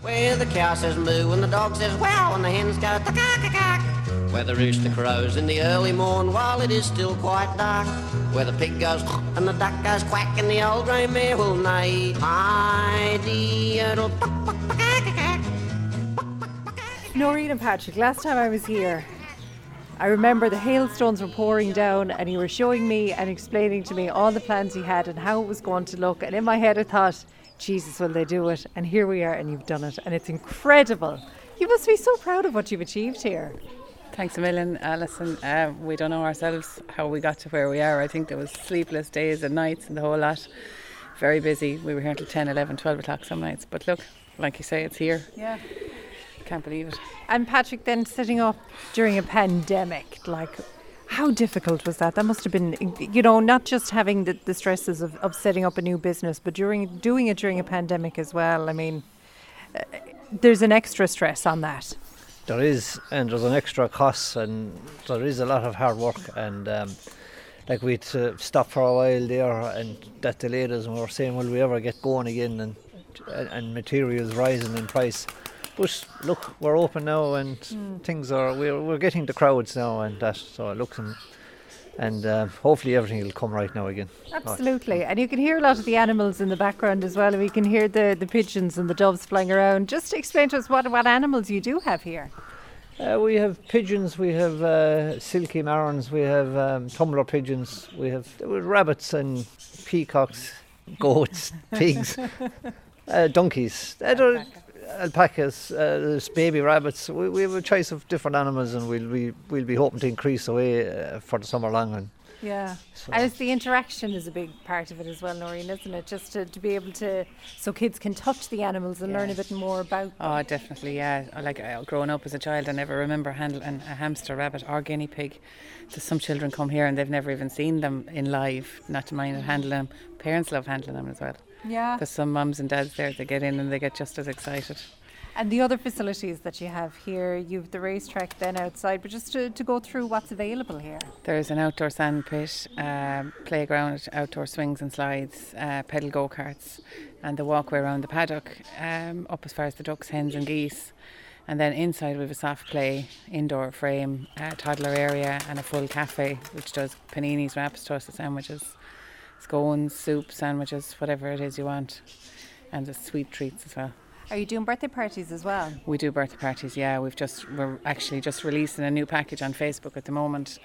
Where the cow says moo and the dog says wow and the hens go ta-ka-ka-ka. Where the rooster crows in the early morn while it is still quite dark. Where the pig goes and the duck goes quack and the old grey mare will neigh. Noreen and Patrick, last time I was here, I remember the hailstones were pouring down and you were showing me and explaining to me all the plans you had and how it was going to look. And in my head I thought, Jesus, will they do it? And here we are and you've done it. And it's incredible. You must be so proud of what you've achieved here. Thanks a million, Alison. We don't know ourselves how we got to where we are. I think there was sleepless days and nights and the whole lot. Very busy. We were here until 10, 11, 12 o'clock some nights. But look, like you say, it's here. Yeah. Can't believe it. And Patrick, then setting up during a pandemic, like how difficult was that? That must have been, not just having the stresses of setting up a new business, but doing it during a pandemic as well. I mean, there's an extra stress on that. There is, and there's an extra cost, and there is a lot of hard work, and we'd stop for a while there, and that delayed us, and we were saying, will we ever get going again, and materials rising in price. But look, we're open now, and things are, we're getting the crowds now, and that, so it looks, and hopefully everything will come right now again. Absolutely, and you can hear a lot of the animals in the background as well. We can hear the pigeons and the doves flying around. Just explain to us what animals you do have here. We have pigeons, we have silky marrons, we have tumbler pigeons, we have rabbits and peacocks, goats, pigs, donkeys. Alpacas, there's baby rabbits. We have a choice of different animals, and we'll be hoping to increase away for the summer long. Yeah, and it's the interaction is a big part of it as well, Noreen, isn't it? Just to be able to, so kids can touch the animals and learn a bit more about them. Oh, definitely, yeah. Like growing up as a child, I never remember handling a hamster, rabbit or guinea pig. So some children come here and they've never even seen them in live, not to mind handling them. Parents love handling them as well. Yeah. Because some mums and dads there, they get in and they get just as excited. And the other facilities that you have here, you've the racetrack then outside, but just to go through what's available here. There's an outdoor sand pit, playground, outdoor swings and slides, pedal go-karts, and the walkway around the paddock, up as far as the ducks, hens and geese. And then inside we have a soft play, indoor frame, toddler area and a full cafe which does paninis, wraps, toasted sandwiches, scones, soup, sandwiches, whatever it is you want, and the sweet treats as well. Are you doing birthday parties as well? We do birthday parties, yeah. We're actually just releasing a new package on Facebook at the moment.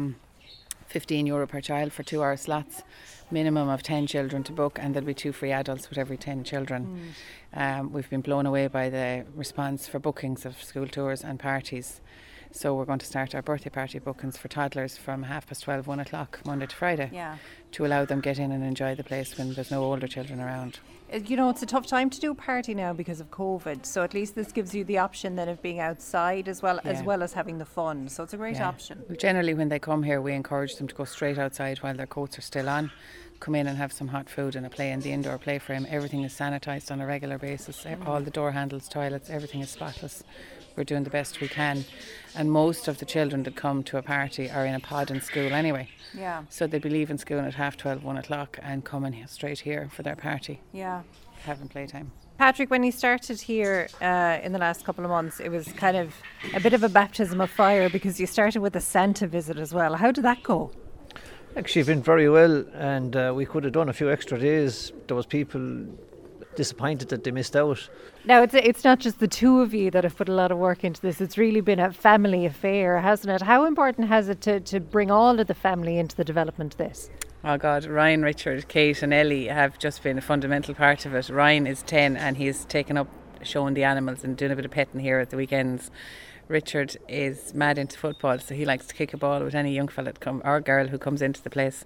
€15 per child for 2 hour slots, minimum of 10 children to book, and there'll be 2 free adults with every 10 children. We've been blown away by the response for bookings of school tours and parties. So we're going to start our birthday party bookings for toddlers from 12:30, 1 o'clock, Monday to Friday, to allow them get in and enjoy the place when there's no older children around. It's a tough time to do a party now because of COVID, so at least this gives you the option then of being outside as well as having the fun, so it's a great option. Well, generally when they come here we encourage them to go straight outside while their coats are still on, come in and have some hot food and a play in the indoor play frame. Everything is sanitised on a regular basis, all the door handles, toilets, everything is spotless. We're doing the best we can, and most of the children that come to a party are in a pod in school anyway. Yeah. So they'd be leaving school at 12:30, 1 o'clock and coming straight here for their party. Yeah. Having playtime. Patrick, when you started here in the last couple of months, it was kind of a bit of a baptism of fire because you started with a Santa visit as well. How did that go? Actually, it went very well, and we could have done a few extra days. There was people disappointed that they missed out. Now, it's not just the two of you that have put a lot of work into this. It's really been a family affair, hasn't it? How important has it to bring all of the family into the development of this? Oh God, Ryan, Richard, Kate and Ellie have just been a fundamental part of it. Ryan is 10 and he's taken up showing the animals and doing a bit of petting here at the weekends. Richard is mad into football, so he likes to kick a ball with any young fella or girl who comes into the place.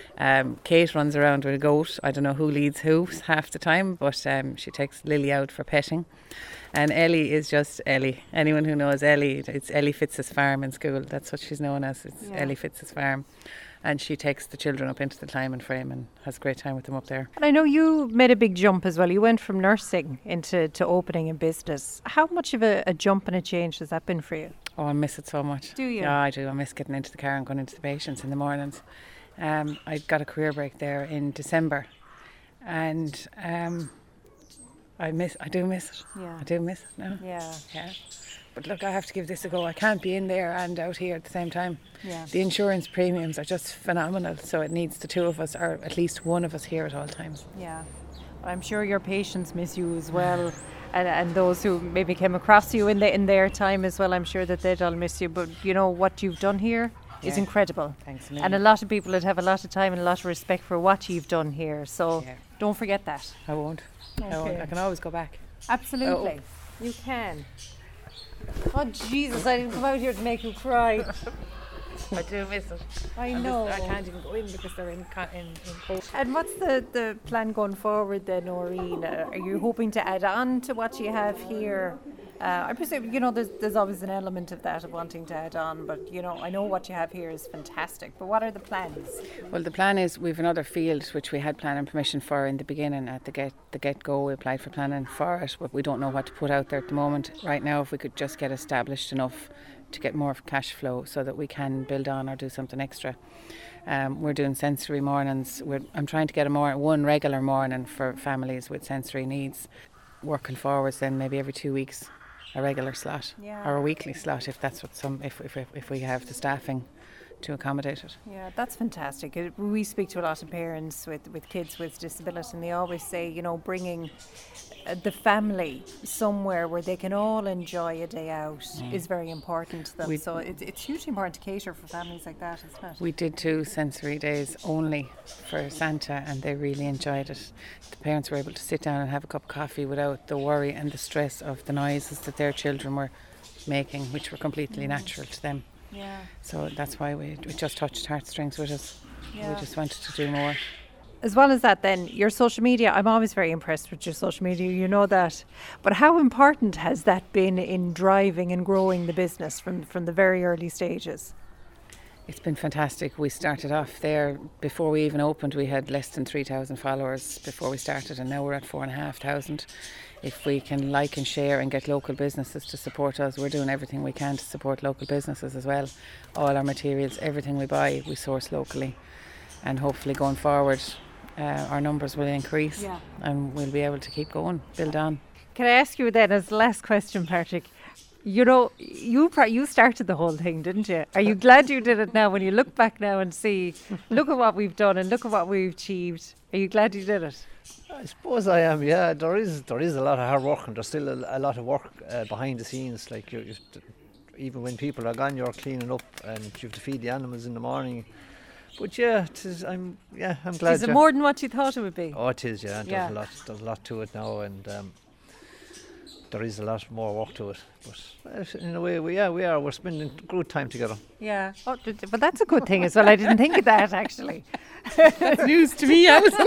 Kate runs around with a goat. I don't know who leads who half the time, but she takes Lily out for petting. And Ellie is just Ellie. Anyone who knows Ellie, it's Ellie Fitz's farm in school. That's what she's known as. It's Ellie Fitz's farm. And she takes the children up into the climbing frame and has a great time with them up there. And I know you made a big jump as well. You went from nursing into opening a business. How much of a jump and a change has that been for you? Oh, I miss it so much. Do you? Yeah, I do. I miss getting into the car and going into the patients in the mornings. I got a career break there in December. And I do miss it. Yeah. I do miss it now. Yeah. Yeah. But look, I have to give this a go. I can't be in there and out here at the same time. Yeah. The insurance premiums are just phenomenal, so it needs the two of us, or at least one of us, here at all times. Yeah. I'm sure your patients miss you as well. And those who maybe came across you in their time as well, I'm sure that they'd all miss you. But you know what you've done here is Yeah. incredible. Thanks a million. And a lot of people would have a lot of time and a lot of respect for what you've done here. So Yeah. don't forget that. I won't. I won't. Okay. I can always go back. Absolutely. You can. Oh Jesus, I didn't come out here to make you cry. I do miss it. I know. I can't even go in because they're in cold. And what's the plan going forward then, Noreen? Are you hoping to add on to what you have here? I presume, there's always an element of that, of wanting to add on, but, I know what you have here is fantastic, but what are the plans? Well, the plan is we've another field which we had planning permission for in the beginning at the get-go. We applied for planning for it, but we don't know what to put out there at the moment. Right now, if we could just get established enough to get more cash flow so that we can build on or do something extra. We're doing sensory mornings. I'm trying to get one regular morning for families with sensory needs. Working forwards then maybe every 2 weeks, a regular slot or a weekly slot if that's what if we have the staffing to accommodate it. Yeah, that's fantastic. We speak to a lot of parents with kids with disability, and they always say, bringing the family somewhere where they can all enjoy a day out is very important to them. So it's hugely important to cater for families like that, isn't it? We did 2 sensory days only for Santa, and they really enjoyed it. The parents were able to sit down and have a cup of coffee without the worry and the stress of the noises that their children were making, which were completely natural to them. Yeah. So that's why we just touched heartstrings with us. Yeah. We just wanted to do more. As well as that then, your social media, I'm always very impressed with your social media, you know that. But how important has that been in driving and growing the business from the very early stages? It's been fantastic. We started off there, before we even opened, we had less than 3,000 followers before we started, and now we're at 4,500. If we can like and share and get local businesses to support us, we're doing everything we can to support local businesses as well. All our materials, everything we buy, we source locally. And hopefully going forward, our numbers will increase and we'll be able to keep going, build on. Can I ask you then, as the last question, Patrick, you started the whole thing, didn't you? Are you glad you did it now when you look back now and see, look at what we've done and look at what we've achieved? Are you glad you did it? I suppose I am, yeah. There is a lot of hard work, and there's still a lot of work behind the scenes. Like even when people are gone, you're cleaning up and you have to feed the animals in the morning. But yeah, I'm glad. Is it more than what you thought it would be? Oh, it is, yeah. There's a lot to it now, and there is a lot more work to it. But in a way, we're spending good time together. Yeah, but that's a good thing as well. I didn't think of that actually. That's news to me, Alison.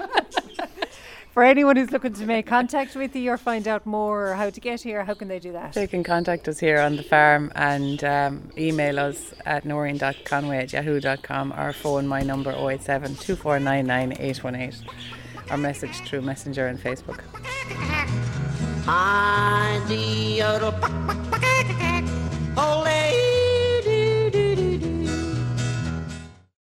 For anyone who's looking to make contact with you or find out more how to get here, how can they do that? They can contact us here on the farm and email us at noreen.conway@yahoo.com or phone my number 087 2499 818 or message through Messenger and Facebook. Hi, the yodel, hold